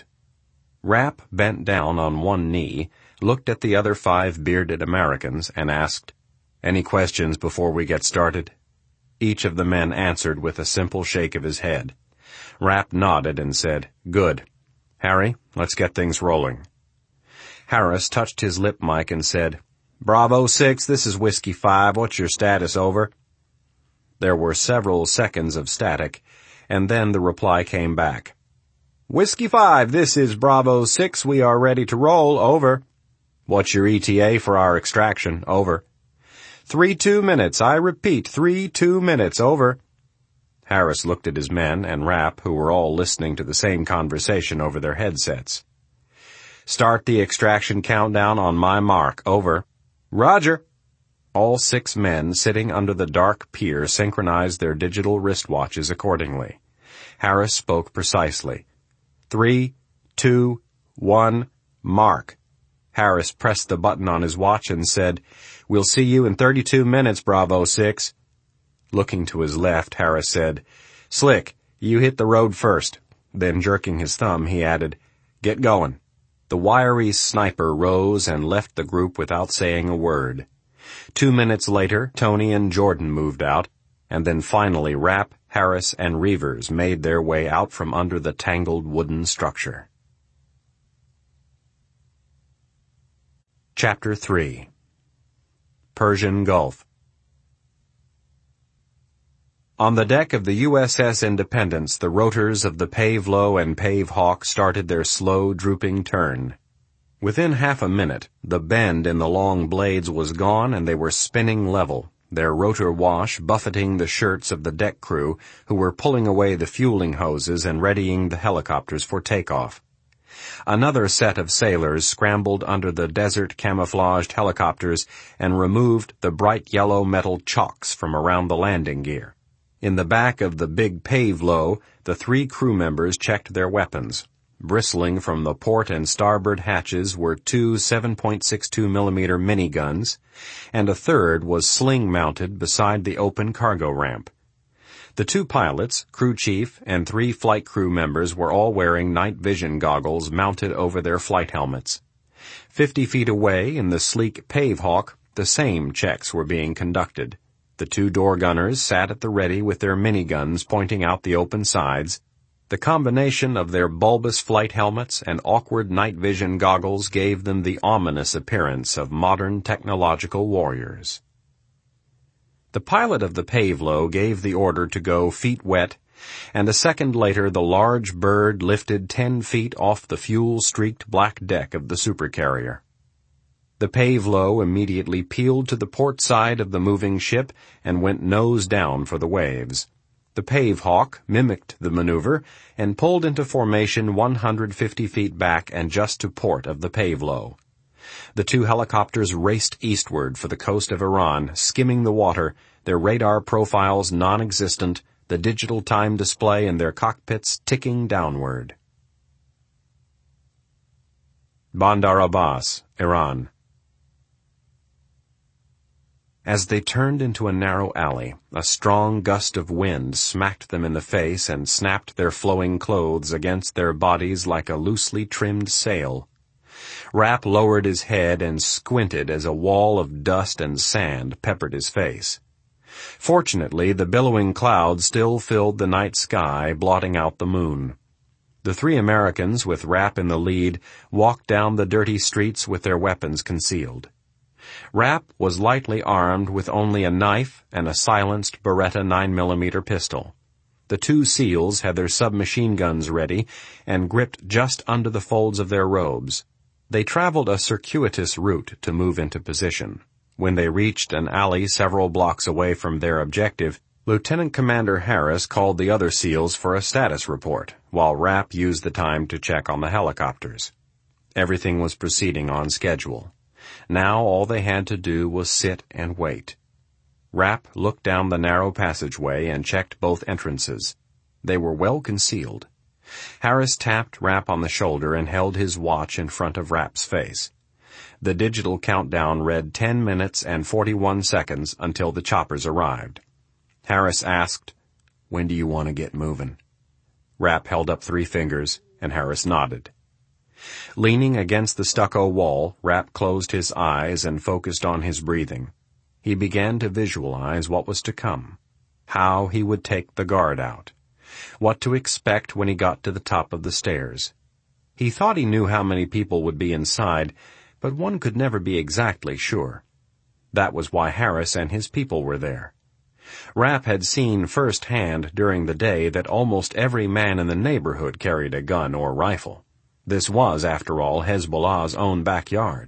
Rapp bent down on one knee, looked at the other five bearded Americans, and asked, "Any questions before we get started?" Each of the men answered with a simple shake of his head. Rapp nodded and said, "Good. Harry, let's get things rolling." Harris touched his lip mic and said, "Bravo six, this is Whiskey five. What's your status, over?" There were several seconds of static, and then the reply came back. "Whiskey five, this is Bravo six. We are ready to roll, over." "What's your E T A for our extraction, over?" Three two minutes, I repeat, three two minutes, over." Harris looked at his men and Rapp, who were all listening to the same conversation over their headsets. "Start the extraction countdown on my mark, over." "Roger." All six men sitting under the dark pier synchronized their digital wristwatches accordingly. Harris spoke precisely. Three, two, one, mark. Harris pressed the button on his watch and said, "We'll see you in thirty-two minutes, Bravo six. Looking to his left, Harris said, "Slick, you hit the road first." Then jerking his thumb, he added, "Get going." The wiry sniper rose and left the group without saying a word. Two minutes later, Tony and Jordan moved out, and then finally Rapp, Harris, and Reavers made their way out from under the tangled wooden structure. Chapter three. Persian Gulf. On the deck of the U S S Independence, the rotors of the Pave-Low and Pave-Hawk started their slow, drooping turn. Within half a minute, the bend in the long blades was gone and they were spinning level, their rotor wash buffeting the shirts of the deck crew, who were pulling away the fueling hoses and readying the helicopters for takeoff. Another set of sailors scrambled under the desert-camouflaged helicopters and removed the bright yellow metal chocks from around the landing gear. In the back of the big Pave-Low, the three crew members checked their weapons. Bristling from the port and starboard hatches were two seven point six two millimeter miniguns, and a third was sling-mounted beside the open cargo ramp. The two pilots, crew chief, and three flight crew members were all wearing night vision goggles mounted over their flight helmets. Fifty feet away, in the sleek Pave-Hawk, the same checks were being conducted. The two door gunners sat at the ready with their miniguns pointing out the open sides. The combination of their bulbous flight helmets and awkward night vision goggles gave them the ominous appearance of modern technological warriors. The pilot of the Pave-Low gave the order to go feet wet, and a second later the large bird lifted ten feet off the fuel-streaked black deck of the supercarrier. The Pave-Low immediately peeled to the port side of the moving ship and went nose down for the waves. The Pave-Hawk mimicked the maneuver and pulled into formation one hundred fifty feet back and just to port of the Pave-Low. The two helicopters raced eastward for the coast of Iran, skimming the water, their radar profiles non-existent, the digital time display in their cockpits ticking downward. Bandar Abbas, Iran. As they turned into a narrow alley, a strong gust of wind smacked them in the face and snapped their flowing clothes against their bodies like a loosely trimmed sail. Rapp lowered his head and squinted as a wall of dust and sand peppered his face. Fortunately, the billowing clouds still filled the night sky, blotting out the moon. The three Americans, with Rapp in the lead, walked down the dirty streets with their weapons concealed. Rapp was lightly armed with only a knife and a silenced Beretta nine millimeter pistol. The two SEALs had their submachine guns ready and gripped just under the folds of their robes. They traveled a circuitous route to move into position. When they reached an alley several blocks away from their objective, Lieutenant Commander Harris called the other SEALs for a status report, while Rapp used the time to check on the helicopters. Everything was proceeding on schedule. Now all they had to do was sit and wait. Rapp looked down the narrow passageway and checked both entrances. They were well concealed. Harris tapped Rapp on the shoulder and held his watch in front of Rapp's face. The digital countdown read ten minutes and forty-one seconds until the choppers arrived. Harris asked, "When do you want to get moving?" Rapp held up three fingers, and Harris nodded. Leaning against the stucco wall, Rapp closed his eyes and focused on his breathing. He began to visualize what was to come, how he would take the guard out, what to expect when he got to the top of the stairs. He thought he knew how many people would be inside, but one could never be exactly sure. That was why Harris and his people were there. Rapp had seen firsthand during the day that almost every man in the neighborhood carried a gun or rifle. This was, after all, Hezbollah's own backyard.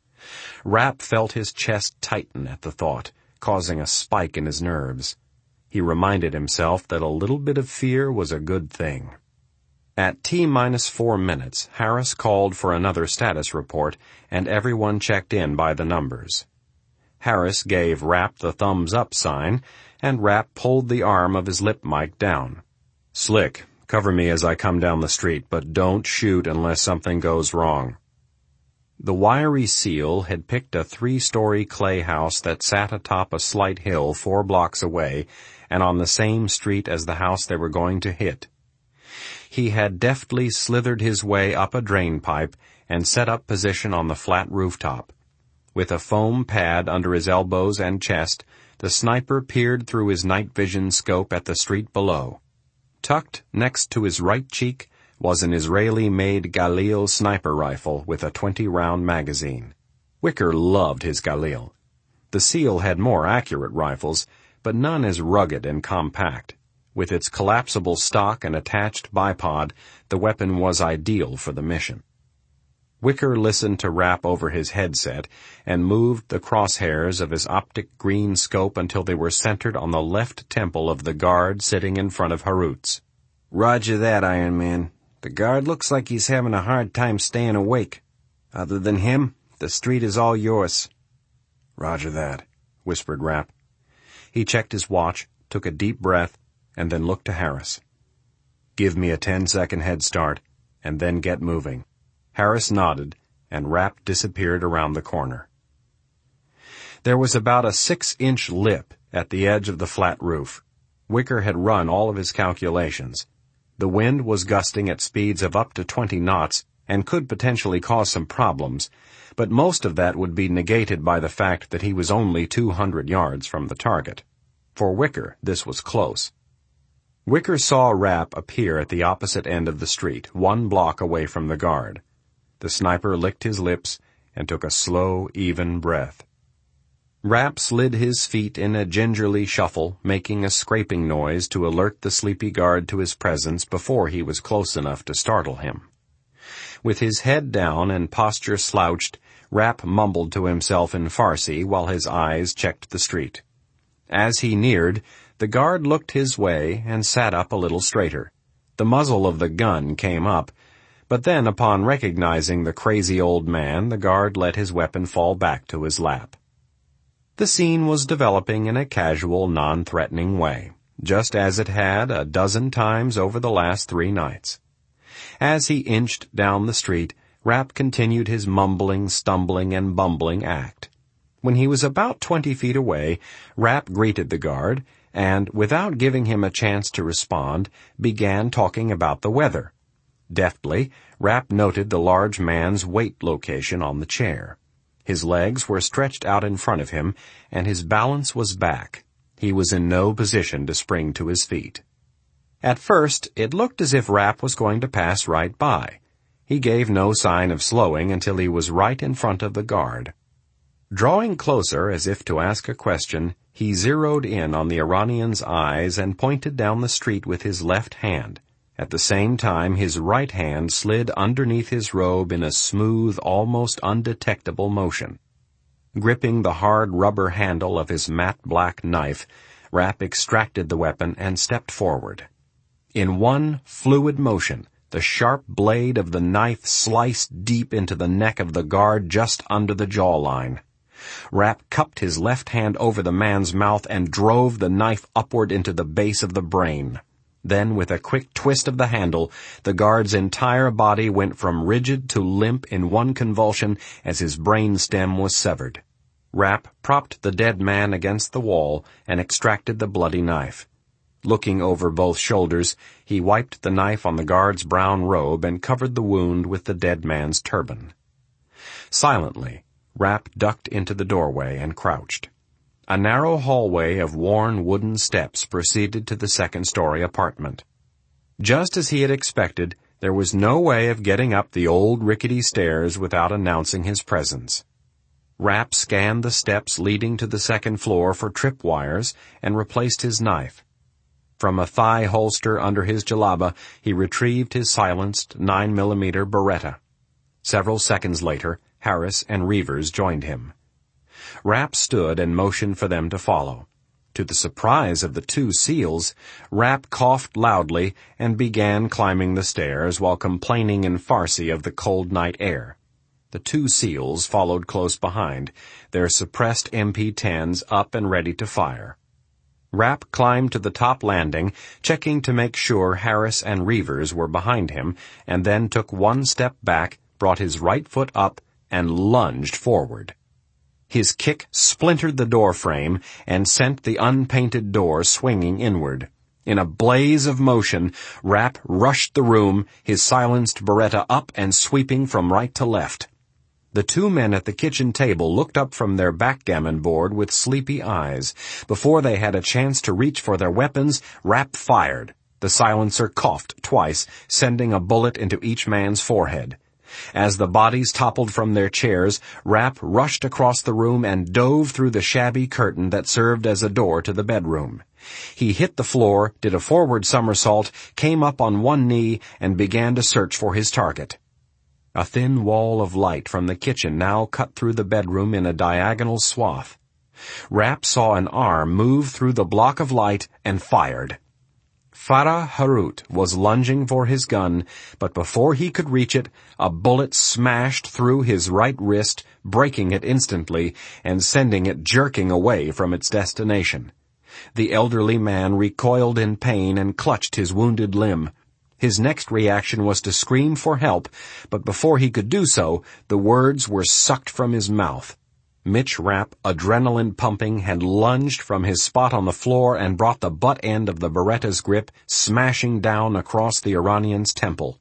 Rapp felt his chest tighten at the thought, causing a spike in his nerves. He reminded himself that a little bit of fear was a good thing. At T minus four minutes, Harris called for another status report, and everyone checked in by the numbers. Harris gave Rapp the thumbs-up sign, and Rapp pulled the arm of his lip mic down. "Slick, cover me as I come down the street, but don't shoot unless something goes wrong." The wiry SEAL had picked a three-story clay house that sat atop a slight hill four blocks away and on the same street as the house they were going to hit. He had deftly slithered his way up a drain pipe and set up position on the flat rooftop. With a foam pad under his elbows and chest, the sniper peered through his night vision scope at the street below. Tucked next to his right cheek was an Israeli-made Galil sniper rifle with a twenty-round magazine. Wicker loved his Galil. The SEAL had more accurate rifles, but none as rugged and compact. With its collapsible stock and attached bipod, the weapon was ideal for the mission. Wicker listened to Rapp over his headset and moved the crosshairs of his optic green scope until they were centered on the left temple of the guard sitting in front of Harutz. "Roger that, Iron Man. The guard looks like he's having a hard time staying awake. Other than him, the street is all yours." "Roger that," whispered Rapp. He checked his watch, took a deep breath, and then looked to Harris. "Give me a ten-second head start, and then get moving." Harris nodded, and Rapp disappeared around the corner. There was about a six-inch lip at the edge of the flat roof. Wicker had run all of his calculations. The wind was gusting at speeds of up to twenty knots and could potentially cause some problems, but most of that would be negated by the fact that he was only two hundred yards from the target. For Wicker, this was close. Wicker saw Rapp appear at the opposite end of the street, one block away from the guard. The sniper licked his lips and took a slow, even breath. Rapp slid his feet in a gingerly shuffle, making a scraping noise to alert the sleepy guard to his presence before he was close enough to startle him. With his head down and posture slouched, Rapp mumbled to himself in Farsi while his eyes checked the street. As he neared, the guard looked his way and sat up a little straighter. The muzzle of the gun came up, But then, upon recognizing the crazy old man, the guard let his weapon fall back to his lap. The scene was developing in a casual, non-threatening way, just as it had a dozen times over the last three nights. As he inched down the street, Rapp continued his mumbling, stumbling, and bumbling act. When he was about twenty feet away, Rapp greeted the guard, and, without giving him a chance to respond, began talking about the weather. Deftly, Rapp noted the large man's weight location on the chair. His legs were stretched out in front of him, and his balance was back. He was in no position to spring to his feet. At first, it looked as if Rapp was going to pass right by. He gave no sign of slowing until he was right in front of the guard. Drawing closer as if to ask a question, he zeroed in on the Iranian's eyes and pointed down the street with his left hand. At the same time, his right hand slid underneath his robe in a smooth, almost undetectable motion. Gripping the hard rubber handle of his matte black knife, Rapp extracted the weapon and stepped forward. In one fluid motion, the sharp blade of the knife sliced deep into the neck of the guard just under the jawline. Rapp cupped his left hand over the man's mouth and drove the knife upward into the base of the brain. Then, with a quick twist of the handle, the guard's entire body went from rigid to limp in one convulsion as his brain stem was severed. Rapp propped the dead man against the wall and extracted the bloody knife. Looking over both shoulders, he wiped the knife on the guard's brown robe and covered the wound with the dead man's turban. Silently, Rapp ducked into the doorway and crouched. A narrow hallway of worn wooden steps proceeded to the second-story apartment. Just as he had expected, there was no way of getting up the old rickety stairs without announcing his presence. Rapp scanned the steps leading to the second floor for tripwires and replaced his knife. From a thigh holster under his jalaba, he retrieved his silenced nine millimeter Beretta. Several seconds later, Harris and Reavers joined him. Rapp stood and motioned for them to follow. To the surprise of the two SEALs, Rapp coughed loudly and began climbing the stairs while complaining in Farsi of the cold night air. The two SEALs followed close behind, their suppressed M P tens up and ready to fire. Rapp climbed to the top landing, checking to make sure Harris and Reavers were behind him, and then took one step back, brought his right foot up, and lunged forward. His kick splintered the door frame and sent the unpainted door swinging inward. In a blaze of motion, Rapp rushed the room, his silenced Beretta up and sweeping from right to left. The two men at the kitchen table looked up from their backgammon board with sleepy eyes. Before they had a chance to reach for their weapons, Rapp fired. The silencer coughed twice, sending a bullet into each man's forehead. As the bodies toppled from their chairs, Rapp rushed across the room and dove through the shabby curtain that served as a door to the bedroom. He hit the floor, did a forward somersault, came up on one knee, and began to search for his target. A thin wall of light from the kitchen now cut through the bedroom in a diagonal swath. Rapp saw an arm move through the block of light and fired. Farah Harut was lunging for his gun, but before he could reach it, a bullet smashed through his right wrist, breaking it instantly and sending it jerking away from its destination. The elderly man recoiled in pain and clutched his wounded limb. His next reaction was to scream for help, but before he could do so, the words were sucked from his mouth. Mitch Rapp, adrenaline pumping, had lunged from his spot on the floor and brought the butt end of the Beretta's grip smashing down across the Iranian's temple.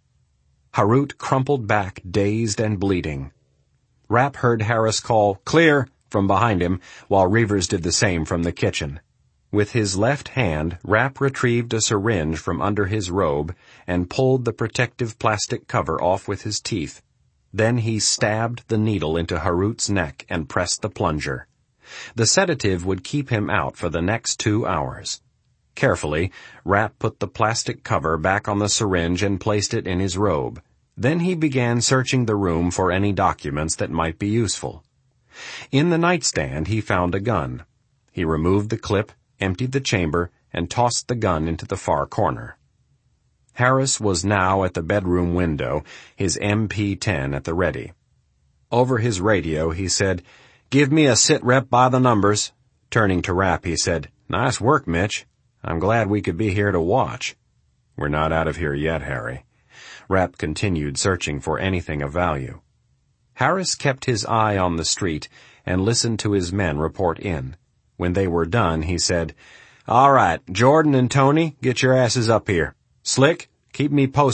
Harut crumpled back, dazed and bleeding. Rapp heard Harris call, "Clear!" from behind him, while Reavers did the same from the kitchen. With his left hand, Rapp retrieved a syringe from under his robe and pulled the protective plastic cover off with his teeth. Then he stabbed the needle into Harut's neck and pressed the plunger. The sedative would keep him out for the next two hours. Carefully, Rapp put the plastic cover back on the syringe and placed it in his robe. Then he began searching the room for any documents that might be useful. In the nightstand he found a gun. He removed the clip, emptied the chamber, and tossed the gun into the far corner. Harris was now at the bedroom window, his M P ten at the ready. Over his radio, he said, "Give me a sit rep by the numbers." Turning to Rapp, he said, "Nice work, Mitch. I'm glad we could be here to watch." "We're not out of here yet, Harry." Rapp continued searching for anything of value. Harris kept his eye on the street and listened to his men report in. When they were done, he said, "All right, Jordan and Tony, get your asses up here. Slick, keep me posted